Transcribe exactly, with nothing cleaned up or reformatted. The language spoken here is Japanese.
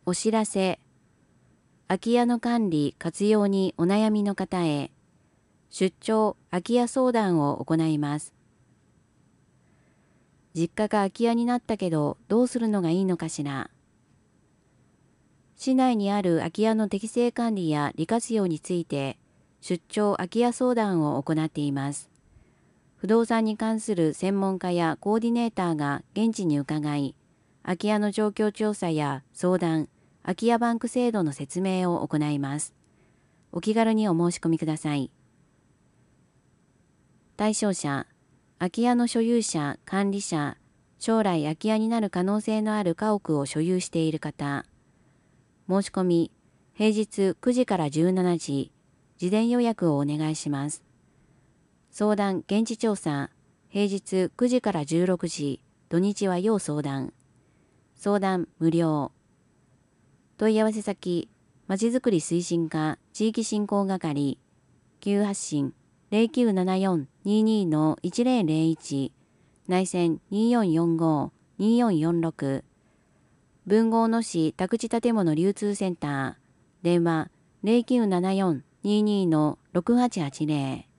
お知らせ。空き家の管理・活用にお悩みの方へ、出張空き家相談を行います。実家が空き家になったけどどうするのがいいのかしら。市内にある空き家の適正管理や利活用について、出張空き家相談を行っています。不動産に関する専門家やコーディネーターが現地に伺い、空き家の状況調査や相談、空き家バンク制度の説明を行います。お気軽にお申し込みください。対象者、空き家の所有者、管理者、将来空き家になる可能性のある家屋を所有している方。申し込み、平日くじからじゅうしちじ、事前予約をお願いします。相談・現地調査、平日くじからじゅうろくじ、土日は要相談。相談無料。問い合わせ先、まちづくり推進課地域振興係、急発進 ゼロきゅうななよん にーにー いちゼロゼロいち、内線にーよんよんご にーよんよんろく、文豪野市宅地建物流通センター、電話ゼロきゅうななよん にーにー ろくはちはちゼロ。